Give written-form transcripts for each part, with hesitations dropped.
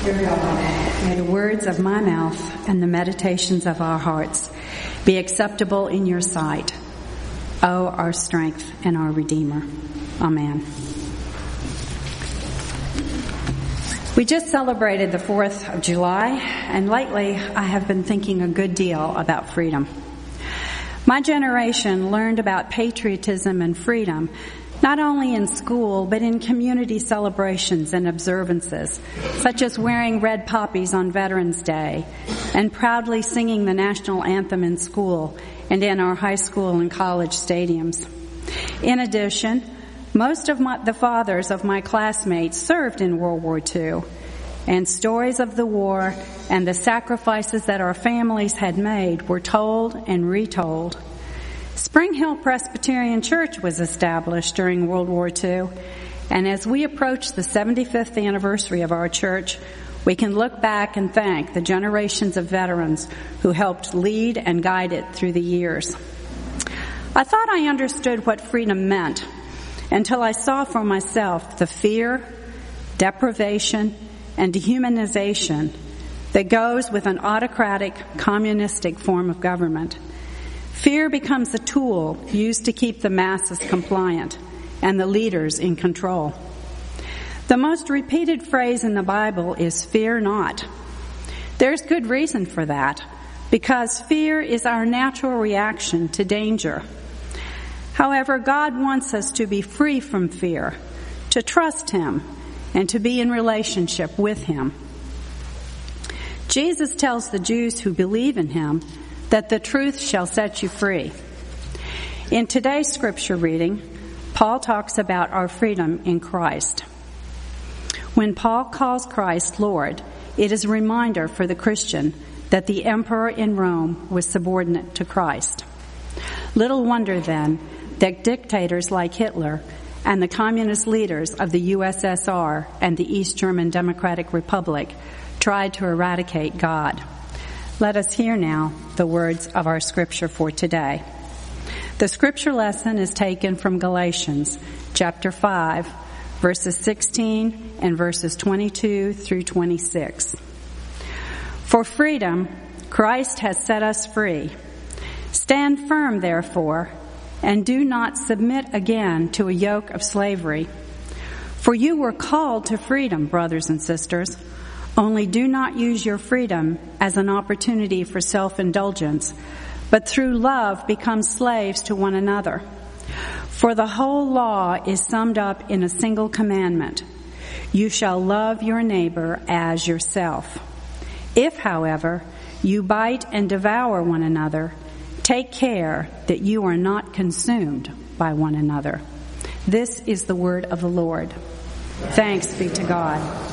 Dear God, may the words of my mouth and the meditations of our hearts be acceptable in your sight, O our strength and our Redeemer. Amen. We just celebrated the 4th of July, and lately I have been thinking a good deal about freedom. My generation learned about patriotism and freedom not only in school, but in community celebrations and observances, such as wearing red poppies on Veterans Day and proudly singing the national anthem in school and in our high school and college stadiums. In addition, most of the fathers of my classmates served in World War II, and stories of the war and the sacrifices that our families had made were told and retold. Spring Hill Presbyterian Church was established during World War II, and as we approach the 75th anniversary of our church, we can look back and thank the generations of veterans who helped lead and guide it through the years. I thought I understood what freedom meant until I saw for myself the fear, deprivation, and dehumanization that goes with an autocratic, communistic form of government. Fear becomes a tool used to keep the masses compliant and the leaders in control. The most repeated phrase in the Bible is "fear not." There's good reason for that, because fear is our natural reaction to danger. However, God wants us to be free from fear, to trust Him, and to be in relationship with Him. Jesus tells the Jews who believe in Him that the truth shall set you free. In today's scripture reading, Paul talks about our freedom in Christ. When Paul calls Christ Lord, it is a reminder for the Christian that the emperor in Rome was subordinate to Christ. Little wonder then that dictators like Hitler and the communist leaders of the USSR and the East German Democratic Republic tried to eradicate God. Let us hear now the words of our scripture for today. The scripture lesson is taken from Galatians chapter 5, verses 16 and verses 22 through 26. For freedom, Christ has set us free. Stand firm, therefore, and do not submit again to a yoke of slavery. For you were called to freedom, brothers and sisters. Only do not use your freedom as an opportunity for self-indulgence, but through love become slaves to one another. For the whole law is summed up in a single commandment: you shall love your neighbor as yourself. If, however, you bite and devour one another, take care that you are not consumed by one another. This is the word of the Lord. Thanks be to God.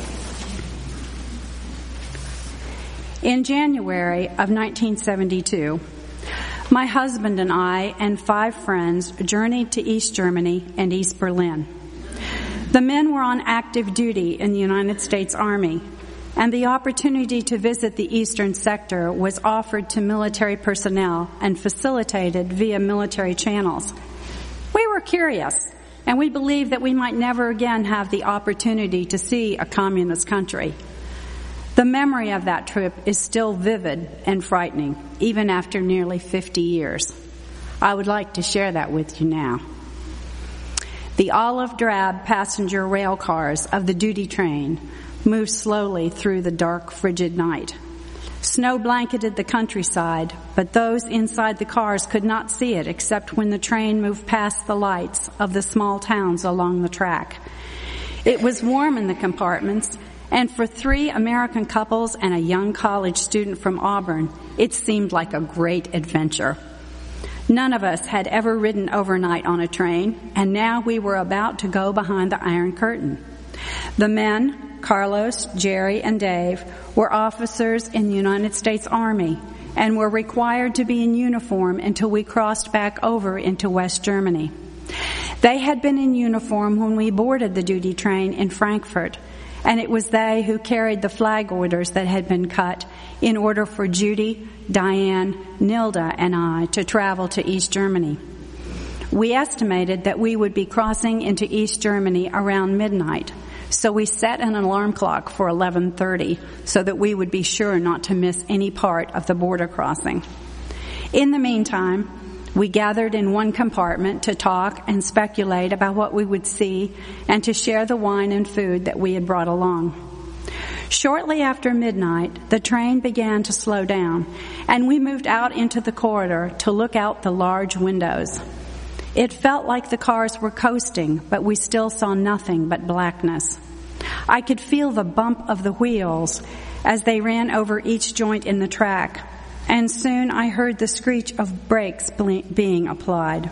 In January of 1972, my husband and I and 5 friends journeyed to East Germany and East Berlin. The men were on active duty in the United States Army, and the opportunity to visit the eastern sector was offered to military personnel and facilitated via military channels. We were curious, and we believed that we might never again have the opportunity to see a communist country. The memory of that trip is still vivid and frightening, even after nearly 50 years. I would like to share that with you now. The olive-drab passenger rail cars of the duty train moved slowly through the dark, frigid night. Snow blanketed the countryside, but those inside the cars could not see it except when the train moved past the lights of the small towns along the track. It was warm in the compartments, and for 3 American couples and a young college student from Auburn, it seemed like a great adventure. None of us had ever ridden overnight on a train, and now we were about to go behind the Iron Curtain. The men, Carlos, Jerry, and Dave, were officers in the United States Army and were required to be in uniform until we crossed back over into West Germany. They had been in uniform when we boarded the duty train in Frankfurt, and it was they who carried the flag orders that had been cut in order for Judy, Diane, Nilda, and I to travel to East Germany. We estimated that we would be crossing into East Germany around midnight, So we set an alarm clock for 11:30 so that we would be sure not to miss any part of the border crossing. In the meantime, we gathered in one compartment to talk and speculate about what we would see and to share the wine and food that we had brought along. Shortly after midnight, the train began to slow down, and we moved out into the corridor to look out the large windows. It felt like the cars were coasting, but we still saw nothing but blackness. I could feel the bump of the wheels as they ran over each joint in the track, and soon I heard the screech of brakes being applied.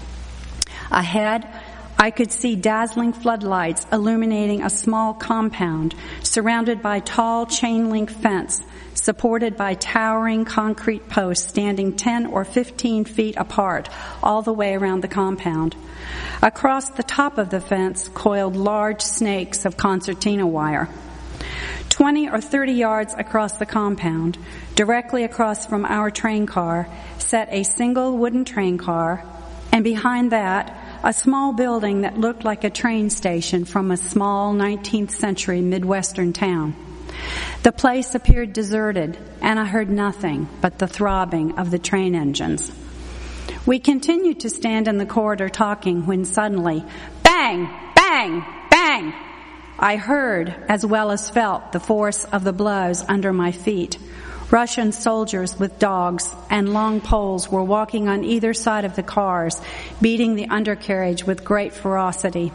Ahead, I could see dazzling floodlights illuminating a small compound surrounded by tall chain-link fence supported by towering concrete posts standing 10 or 15 feet apart all the way around the compound. Across the top of the fence coiled large snakes of concertina wire. 20 or 30 yards across the compound, directly across from our train car, sat a single wooden train car, and behind that, a small building that looked like a train station from a small 19th century Midwestern town. The place appeared deserted, and I heard nothing but the throbbing of the train engines. We continued to stand in the corridor talking when suddenly, bang, bang, bang! I heard, as well as felt, the force of the blows under my feet. Russian soldiers with dogs and long poles were walking on either side of the cars, beating the undercarriage with great ferocity.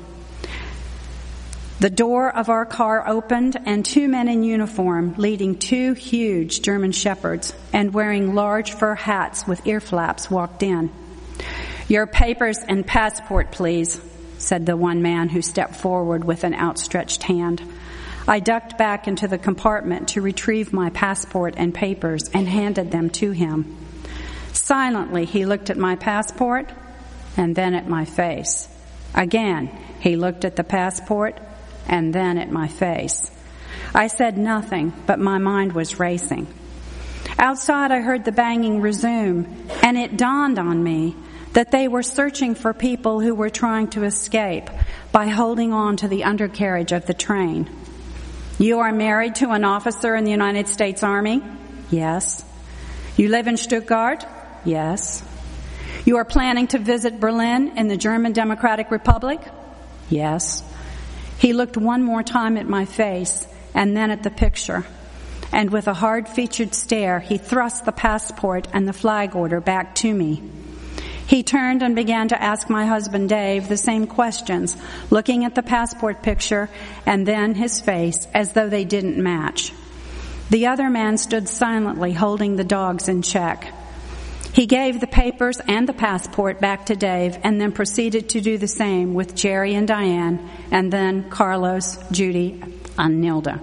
The door of our car opened, and two men in uniform, leading two huge German shepherds and wearing large fur hats with ear flaps, walked in. "Your papers and passport, please," said the one man who stepped forward with an outstretched hand. I ducked back into the compartment to retrieve my passport and papers and handed them to him. Silently, he looked at my passport and then at my face. Again, he looked at the passport and then at my face. I said nothing, but my mind was racing. Outside, I heard the banging resume, and it dawned on me that they were searching for people who were trying to escape by holding on to the undercarriage of the train. "You are married to an officer in the United States Army?" "Yes." "You live in Stuttgart?" "Yes." "You are planning to visit Berlin in the German Democratic Republic?" "Yes." He looked one more time at my face and then at the picture, and with a hard-featured stare, he thrust the passport and the flag order back to me. He turned and began to ask my husband, Dave, the same questions, looking at the passport picture and then his face as though they didn't match. The other man stood silently, holding the dogs in check. He gave the papers and the passport back to Dave and then proceeded to do the same with Jerry and Diane, and then Carlos, Judy, and Nilda.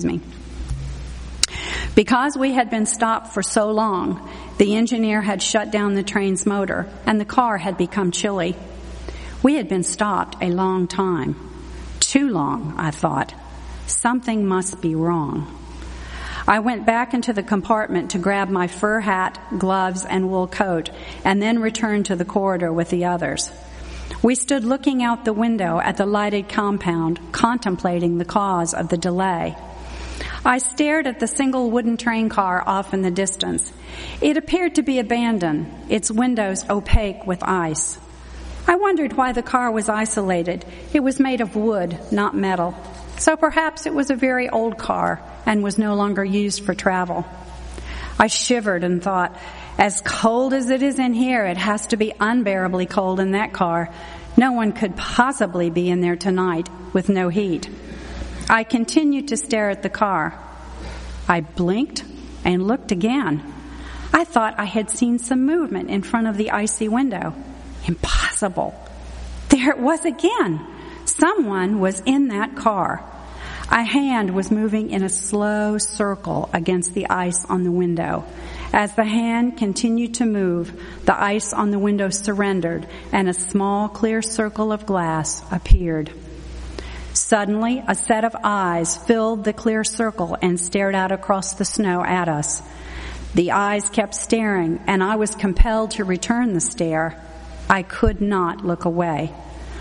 Because we had been stopped for so long, the engineer had shut down the train's motor, and the car had become chilly. We had been stopped a long time. Too long, I thought. Something must be wrong. I went back into the compartment to grab my fur hat, gloves, and wool coat, and then returned to the corridor with the others. We stood looking out the window at the lighted compound, contemplating the cause of the delay. I stared at the single wooden train car off in the distance. It appeared to be abandoned, its windows opaque with ice. I wondered why the car was isolated. It was made of wood, not metal. So perhaps it was a very old car and was no longer used for travel. I shivered and thought, as cold as it is in here, it has to be unbearably cold in that car. No one could possibly be in there tonight with no heat. I continued to stare at the car. I blinked and looked again. I thought I had seen some movement in front of the icy window. Impossible. There it was again. Someone was in that car. A hand was moving in a slow circle against the ice on the window. As the hand continued to move, the ice on the window surrendered and a small clear circle of glass appeared. Suddenly, a set of eyes filled the clear circle and stared out across the snow at us. The eyes kept staring, and I was compelled to return the stare. I could not look away.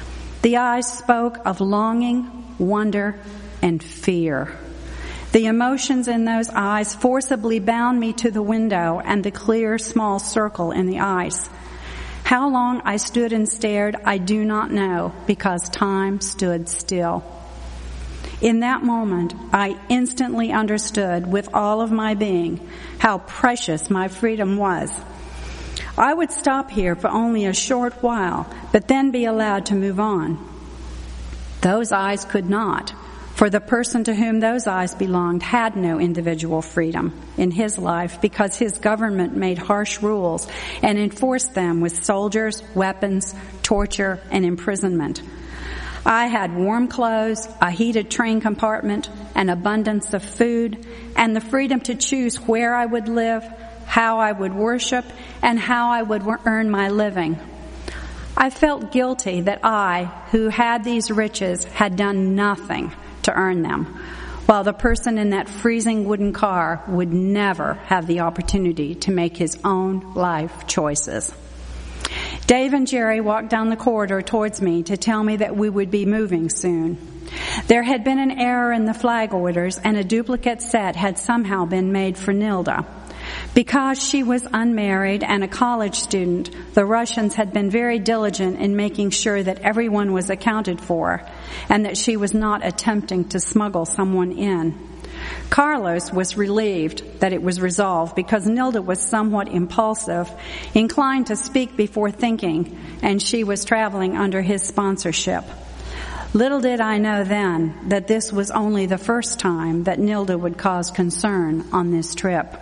The eyes spoke of longing, wonder, and fear. The emotions in those eyes forcibly bound me to the window and the clear, small circle in the ice. How long I stood and stared, I do not know, because time stood still. In that moment, I instantly understood with all of my being how precious my freedom was. I would stop here for only a short while, but then be allowed to move on. Those eyes could not, for the person to whom those eyes belonged had no individual freedom in his life because his government made harsh rules and enforced them with soldiers, weapons, torture, and imprisonment. I had warm clothes, a heated train compartment, an abundance of food, and the freedom to choose where I would live, how I would worship, and how I would earn my living. I felt guilty that I, who had these riches, had done nothing to earn them, while the person in that freezing wooden car would never have the opportunity to make his own life choices. Dave and Jerry walked down the corridor towards me to tell me that we would be moving soon. There had been an error in the flag orders, and a duplicate set had somehow been made for Nilda. Because she was unmarried and a college student, the Russians had been very diligent in making sure that everyone was accounted for and that she was not attempting to smuggle someone in. Carlos was relieved that it was resolved because Nilda was somewhat impulsive, inclined to speak before thinking, and she was traveling under his sponsorship. Little did I know then that this was only the first time that Nilda would cause concern on this trip.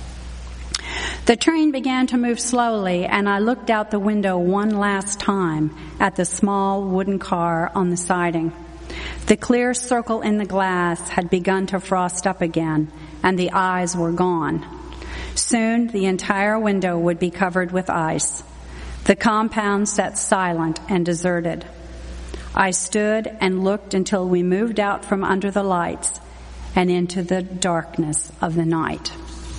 The train began to move slowly, and I looked out the window one last time at the small wooden car on the siding. The clear circle in the glass had begun to frost up again, and the eyes were gone. Soon the entire window would be covered with ice. The compound sat silent and deserted. I stood and looked until we moved out from under the lights and into the darkness of the night.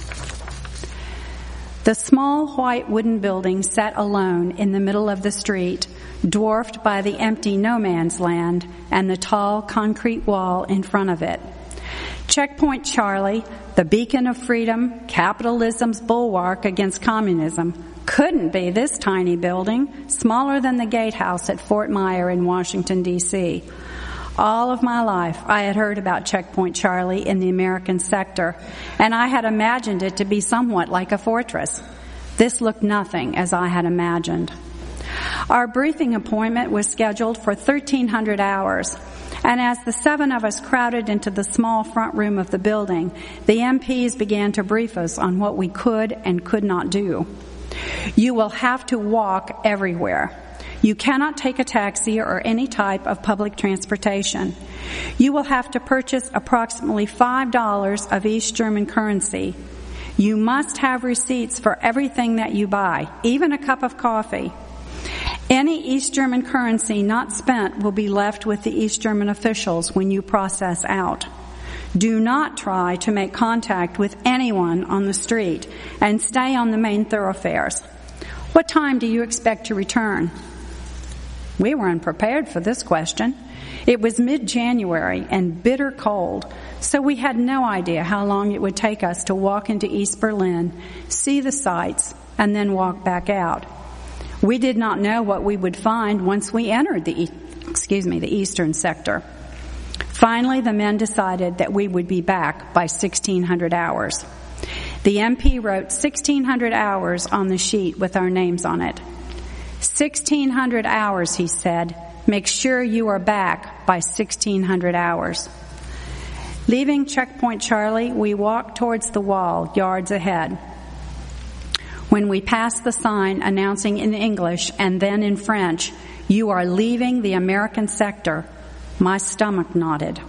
The small white wooden building sat alone in the middle of the street, dwarfed by the empty no man's land and the tall concrete wall in front of it. Checkpoint Charlie, the beacon of freedom, capitalism's bulwark against communism, couldn't be this tiny building, smaller than the gatehouse at Fort Myer in Washington, D.C. All of my life, I had heard about Checkpoint Charlie in the American sector, and I had imagined it to be somewhat like a fortress. This looked nothing as I had imagined. Our briefing appointment was scheduled for 1,300 hours, and as the 7 of us crowded into the small front room of the building, the MPs began to brief us on what we could and could not do. You will have to walk everywhere. You cannot take a taxi or any type of public transportation. You will have to purchase approximately $5 of East German currency. You must have receipts for everything that you buy, even a cup of coffee. Any East German currency not spent will be left with the East German officials when you process out. Do not try to make contact with anyone on the street and stay on the main thoroughfares. What time do you expect to return? We were unprepared for this question. It was mid-January and bitter cold, so we had no idea how long it would take us to walk into East Berlin, see the sights, and then walk back out. We did not know what we would find once we entered the eastern sector. Finally, the men decided that we would be back by 1,600 hours. The MP wrote 1,600 hours on the sheet with our names on it. 1,600 hours, he said. Make sure you are back by 1,600 hours. Leaving Checkpoint Charlie, we walked towards the wall, yards ahead. When we passed the sign announcing in English and then in French, "You are leaving the American sector," my stomach knotted.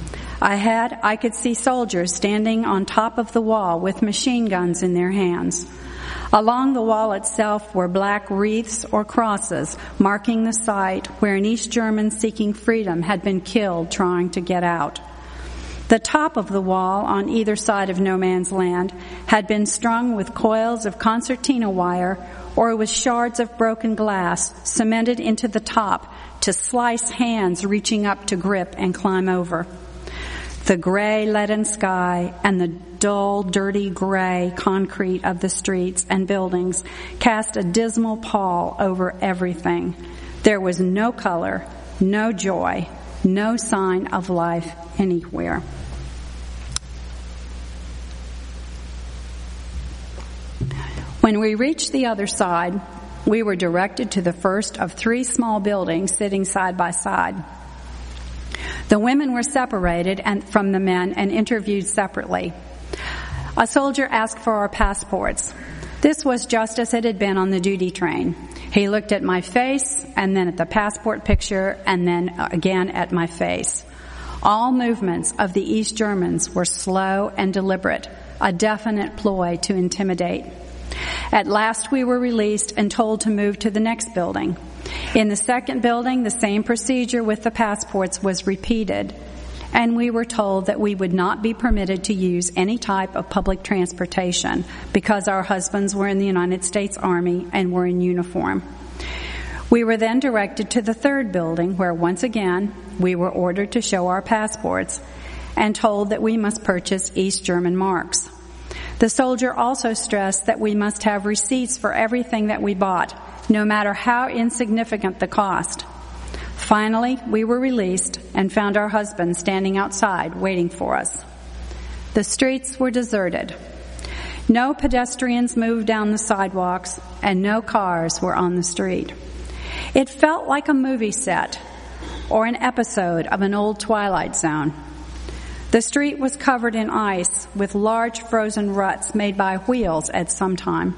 I could see soldiers standing on top of the wall with machine guns in their hands. Along the wall itself were black wreaths or crosses marking the site where an East German seeking freedom had been killed trying to get out. The top of the wall on either side of no man's land had been strung with coils of concertina wire or with shards of broken glass cemented into the top to slice hands reaching up to grip and climb over. The gray leaden sky and the dull, dirty gray concrete of the streets and buildings cast a dismal pall over everything. There was no color, no joy, no sign of life anywhere. When we reached the other side, we were directed to the first of 3 small buildings sitting side by side. The women were separated from the men and interviewed separately. A soldier asked for our passports. This was just as it had been on the duty train. He looked at my face and then at the passport picture and then again at my face. All movements of the East Germans were slow and deliberate, a definite ploy to intimidate. At last we were released and told to move to the next building. In the second building, the same procedure with the passports was repeated, and we were told that we would not be permitted to use any type of public transportation because our husbands were in the United States Army and were in uniform. We were then directed to the third building where once again we were ordered to show our passports and told that we must purchase East German marks. The soldier also stressed that we must have receipts for everything that we bought, no matter how insignificant the cost. Finally, we were released and found our husbands standing outside waiting for us. The streets were deserted. No pedestrians moved down the sidewalks, and no cars were on the street. It felt like a movie set or an episode of an old Twilight Zone. The street was covered in ice with large frozen ruts made by wheels at some time.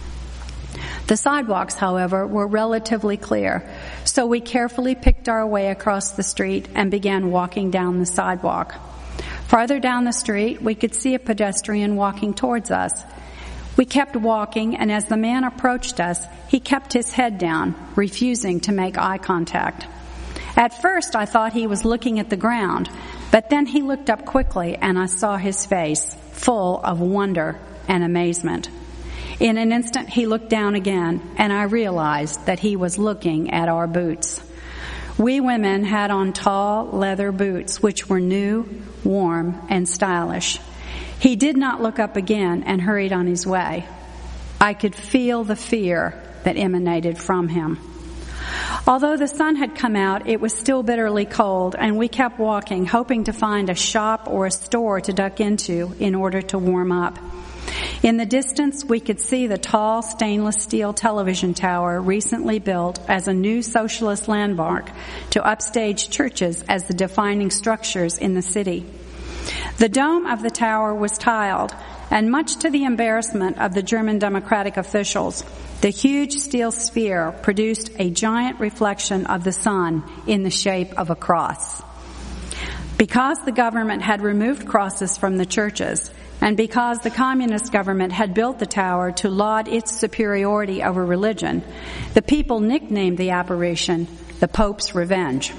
The sidewalks, however, were relatively clear, so we carefully picked our way across the street and began walking down the sidewalk. Farther down the street, we could see a pedestrian walking towards us. We kept walking, and as the man approached us, he kept his head down, refusing to make eye contact. At first, I thought he was looking at the ground, but then he looked up quickly, and I saw his face, full of wonder and amazement. In an instant, he looked down again, and I realized that he was looking at our boots. We women had on tall leather boots, which were new, warm, and stylish. He did not look up again and hurried on his way. I could feel the fear that emanated from him. Although the sun had come out, it was still bitterly cold, and we kept walking, hoping to find a shop or a store to duck into in order to warm up. In the distance, we could see the tall stainless steel television tower recently built as a new socialist landmark to upstage churches as the defining structures in the city. The dome of the tower was tiled, and much to the embarrassment of the German Democratic officials, the huge steel sphere produced a giant reflection of the sun in the shape of a cross. Because the government had removed crosses from the churches, and because the communist government had built the tower to laud its superiority over religion, the people nicknamed the apparition the Pope's Revenge.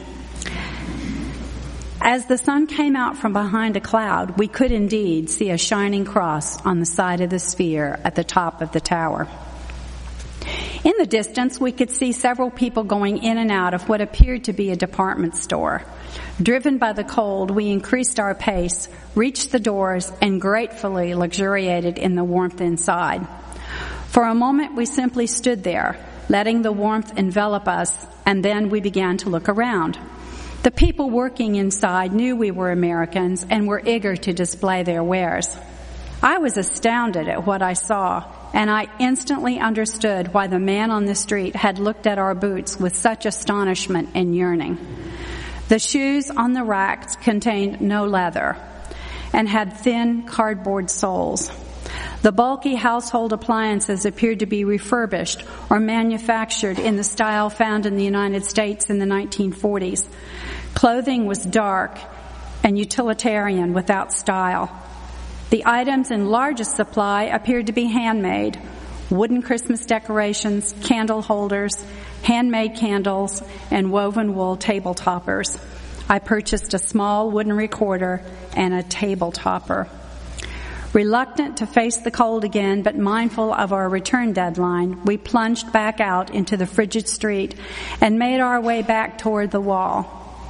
As the sun came out from behind a cloud, we could indeed see a shining cross on the side of the sphere at the top of the tower. In the distance, we could see several people going in and out of what appeared to be a department store. Driven by the cold, we increased our pace, reached the doors, and gratefully luxuriated in the warmth inside. For a moment, we simply stood there, letting the warmth envelop us, and then we began to look around. The people working inside knew we were Americans and were eager to display their wares. I was astounded at what I saw, and I instantly understood why the man on the street had looked at our boots with such astonishment and yearning. The shoes on the racks contained no leather and had thin cardboard soles. The bulky household appliances appeared to be refurbished or manufactured in the style found in the United States in the 1940s. Clothing was dark and utilitarian without style. The items in largest supply appeared to be handmade: wooden Christmas decorations, candle holders, handmade candles, and woven wool table toppers. I purchased a small wooden recorder and a table topper. Reluctant to face the cold again, but mindful of our return deadline, we plunged back out into the frigid street and made our way back toward the wall.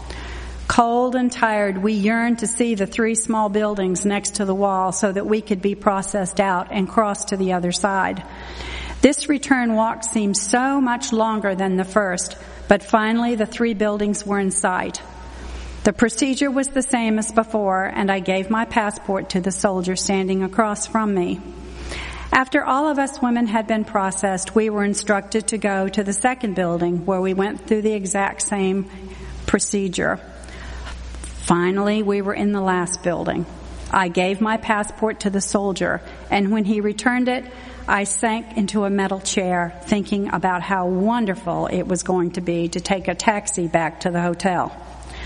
Cold and tired, we yearned to see the 3 small buildings next to the wall so that we could be processed out and cross to the other side. This return walk seemed so much longer than the first, but finally the 3 buildings were in sight. The procedure was the same as before, and I gave my passport to the soldier standing across from me. After all of us women had been processed, we were instructed to go to the second building, where we went through the exact same procedure. Finally, we were in the last building. I gave my passport to the soldier, and when he returned it, I sank into a metal chair, thinking about how wonderful it was going to be to take a taxi back to the hotel.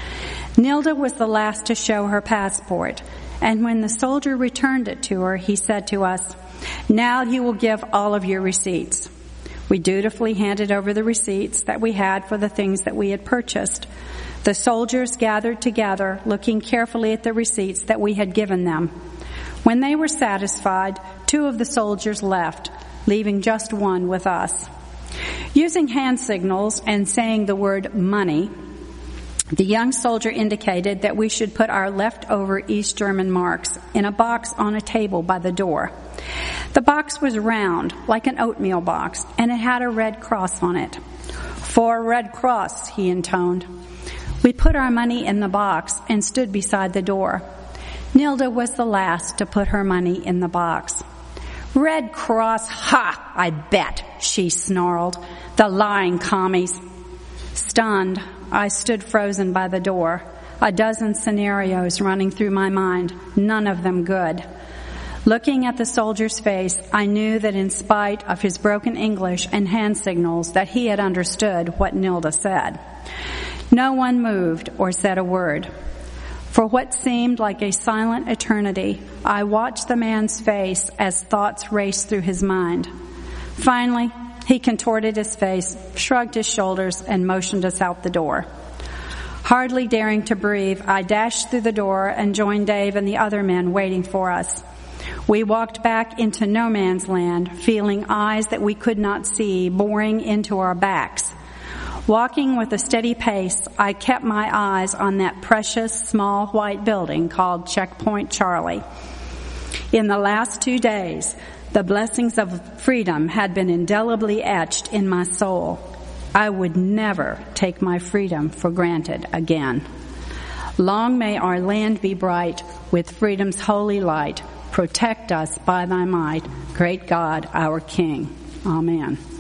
Nilda was the last to show her passport, and when the soldier returned it to her, he said to us, "Now you will give all of your receipts." We dutifully handed over the receipts that we had for the things that we had purchased. The soldiers gathered together, looking carefully at the receipts that we had given them. When they were satisfied, 2 of the soldiers left, leaving just 1 with us. Using hand signals and saying the word money, the young soldier indicated that we should put our leftover East German marks in a box on a table by the door. The box was round, like an oatmeal box, and it had a red cross on it. "For Red Cross," he intoned. We put our money in the box and stood beside the door. Nilda was the last to put her money in the box. "Red Cross, ha, I bet," she snarled. "The lying commies." Stunned, I stood frozen by the door, a dozen scenarios running through my mind, none of them good. Looking at the soldier's face, I knew that in spite of his broken English and hand signals, that he had understood what Nilda said. No one moved or said a word. For what seemed like a silent eternity, I watched the man's face as thoughts raced through his mind. Finally, he contorted his face, shrugged his shoulders, and motioned us out the door. Hardly daring to breathe, I dashed through the door and joined Dave and the other men waiting for us. We walked back into no man's land, feeling eyes that we could not see boring into our backs. Walking with a steady pace, I kept my eyes on that precious small white building called Checkpoint Charlie. In the last 2 days, the blessings of freedom had been indelibly etched in my soul. I would never take my freedom for granted again. Long may our land be bright with freedom's holy light. Protect us by thy might, great God, our King. Amen.